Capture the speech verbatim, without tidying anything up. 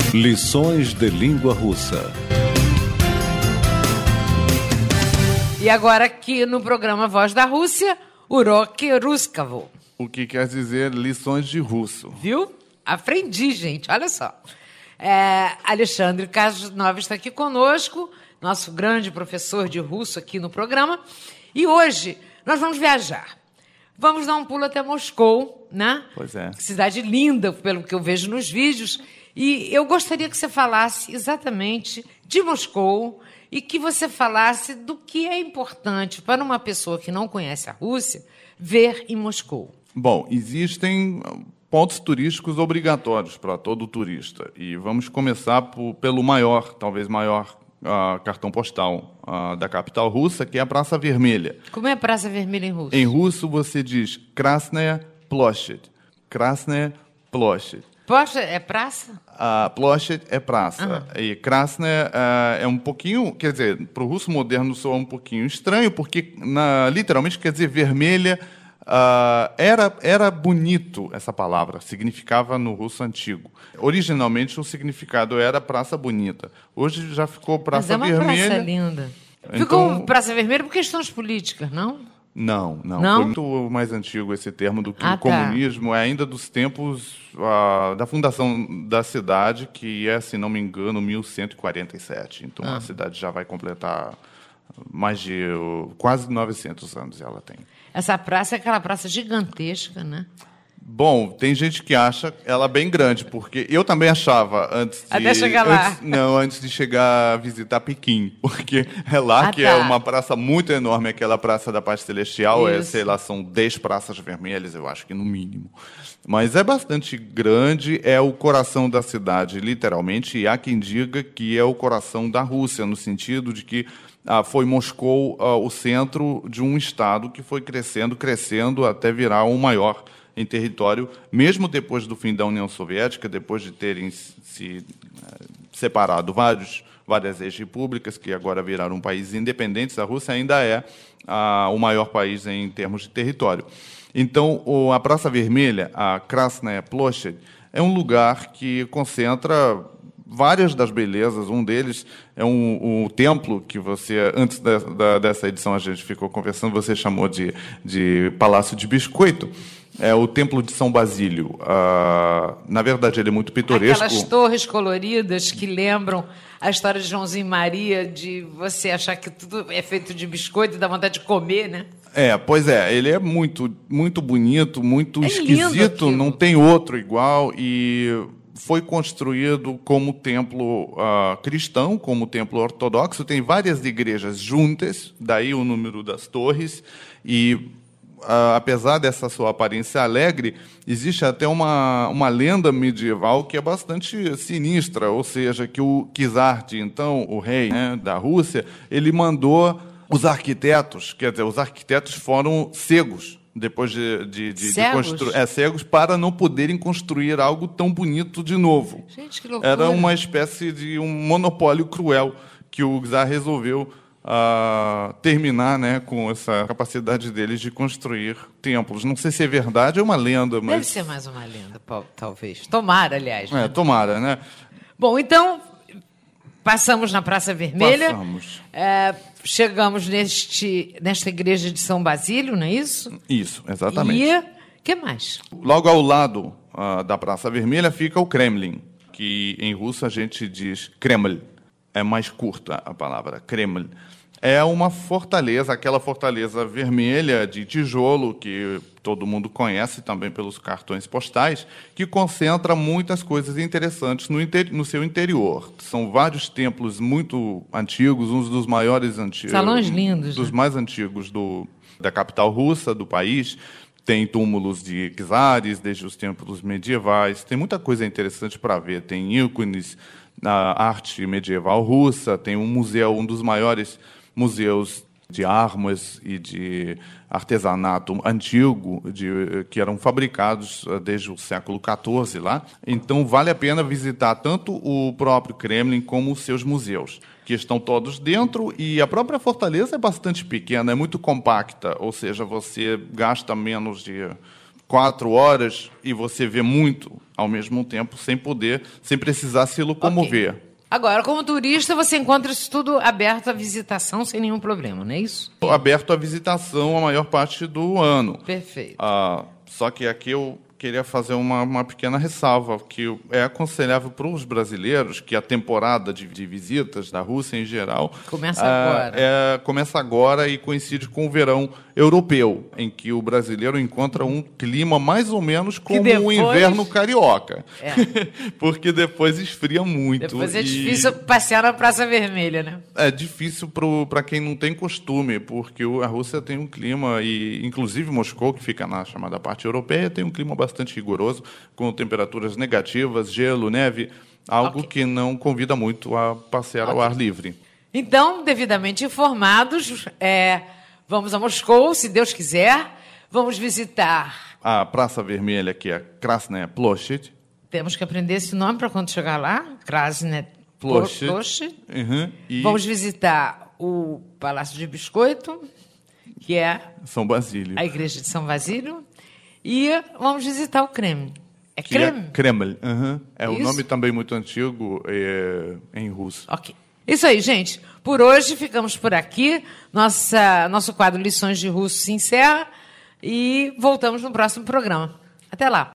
Lições de língua russa. E agora aqui no programa Voz da Rússia, Uroki Ruskavo. O que quer dizer lições de russo. Viu? Aprendi, gente. Olha só. É, Alexandre Kasnov está aqui conosco, nosso grande professor de russo aqui no programa. E hoje nós vamos viajar. Vamos dar um pulo até Moscou, né? Pois é. Cidade linda, pelo que eu vejo nos vídeos. E eu gostaria que você falasse exatamente de Moscou e que você falasse do que é importante para uma pessoa que não conhece a Rússia ver em Moscou. Bom, existem pontos turísticos obrigatórios para todo turista. E vamos começar por, pelo maior, talvez maior uh, cartão postal uh, da capital russa, que é a Praça Vermelha. Como é a Praça Vermelha em russo? Em russo você diz Krasnaya Ploshchad. Krasnaya Ploshchad. Poxa, é praça? A Ploshchad é praça. Uhum. E Krasnaya uh, é um pouquinho, quer dizer, para o russo moderno soa um pouquinho estranho, porque na, literalmente quer dizer vermelha. Uh, era, era bonito essa palavra, significava no russo antigo. Originalmente o significado era praça bonita. Hoje já ficou praça vermelha. Mas é uma vermelha. Praça linda. Então, ficou praça vermelha por questões políticas, não? Não, não, não. Foi muito mais antigo esse termo do que ah, o comunismo. Tá. É ainda dos tempos uh, da fundação da cidade, que é, se não me engano, mil cento e quarenta e sete. Então ah. a cidade já vai completar mais de uh, quase novecentos anos ela tem. Essa praça é aquela praça gigantesca, né? Bom, tem gente que acha ela bem grande, porque eu também achava antes de... Até chegar lá. Antes, não, antes de chegar a visitar Pequim, porque é lá ah, que tá. é uma praça muito enorme, aquela Praça da Paz Celestial, é, sei lá, são dez praças vermelhas, eu acho que no mínimo. Mas é bastante grande, é o coração da cidade, literalmente, e há quem diga que é o coração da Rússia, no sentido de que Ah, foi Moscou ah, o centro de um estado que foi crescendo, crescendo até virar o maior em território, mesmo depois do fim da União Soviética, depois de terem se uh, separado vários, várias ex-repúblicas, que agora viraram países independentes, a Rússia ainda é uh, o maior país em termos de território. Então, o, a Praça Vermelha, a Krasnaya Ploshchad, é um lugar que concentra várias das belezas. Um deles é um, um templo que você, antes da, da, dessa edição a gente ficou conversando, você chamou de, de Palácio de Biscoito. É o Templo de São Basílio. Ah, na verdade, ele é muito pitoresco. Aquelas torres coloridas que lembram a história de Joãozinho e Maria, de você achar que tudo é feito de biscoito e dá vontade de comer, né? É, pois é. Ele é muito, muito bonito, muito é esquisito, não tem outro igual, e foi construído como templo uh, cristão, como templo ortodoxo. Tem várias igrejas juntas, daí o número das torres. E, uh, apesar dessa sua aparência alegre, existe até uma, uma lenda medieval que é bastante sinistra, ou seja, que o Czar, então, o rei, né, da Rússia, ele mandou os arquitetos, quer dizer, os arquitetos foram cegos, depois de, de, de, cegos? de construir, é, cegos para não poderem construir algo tão bonito de novo. Gente, que loucura. Era uma espécie de um monopólio cruel que o czar resolveu uh, terminar, né, com essa capacidade deles de construir templos. Não sei se é verdade, é uma lenda. Mas... Deve ser mais uma lenda, talvez. Tomara, aliás. Né? É, tomara, né? Bom, então, passamos na Praça Vermelha. Passamos. É, chegamos neste, nesta igreja de São Basílio, não é isso? Isso, exatamente. E o que mais? Logo ao lado uh, da Praça Vermelha fica o Kremlin, que em russo a gente diz Kreml. É mais curta a palavra, Kreml. É uma fortaleza, aquela fortaleza vermelha de tijolo que todo mundo conhece também pelos cartões postais, que concentra muitas coisas interessantes no, inter... no seu interior. São vários templos muito antigos, uns dos maiores antigos. Salões lindos. Dos né? mais antigos do... da capital russa, do país. Tem túmulos de czares, desde os tempos medievais. Tem muita coisa interessante para ver. Tem ícones na arte medieval russa, tem um museu, um dos maiores museus de armas e de artesanato antigo, de, que eram fabricados desde o século quatorze lá. Então, vale a pena visitar tanto o próprio Kremlin como os seus museus, que estão todos dentro, e a própria fortaleza é bastante pequena, é muito compacta, ou seja, você gasta menos de quatro horas e você vê muito ao mesmo tempo, sem poder, sem precisar se locomover. Okay. Agora, como turista, você encontra isso tudo aberto à visitação sem nenhum problema, não é isso? Aberto à visitação a maior parte do ano. Perfeito. Ah, só que aqui eu queria fazer uma, uma pequena ressalva, que é aconselhável para os brasileiros que a temporada de, de visitas da Rússia em geral... Começa ah, agora. É, começa agora e coincide com o verão europeu, em que o brasileiro encontra um clima mais ou menos como depois... o inverno carioca. É. Porque depois esfria muito. Depois é e... difícil passear na Praça Vermelha, né? É difícil para quem não tem costume, porque a Rússia tem um clima, e inclusive Moscou, que fica na chamada parte europeia, tem um clima bastante rigoroso, com temperaturas negativas, gelo, neve, algo Okay. que não convida muito a passear Okay. ao ar livre. Então, devidamente informados, é, vamos a Moscou, se Deus quiser. Vamos visitar... A Praça Vermelha, que é Krasnaya Ploshchad. Temos que aprender esse nome para quando chegar lá. Krasnaya Ploshchad. Ploshchad. Uhum. E Vamos visitar o Palácio de Biscoito, que é São Basílio. a Igreja de São Basílio. E vamos visitar o Kremlin. É Que Kremlin? é Kremlin. Uhum. É Isso? o nome também muito antigo é, em russo. Ok. Isso aí, gente. Por hoje, ficamos por aqui. Nossa, nosso quadro Lições de Russo se encerra e voltamos no próximo programa. Até lá.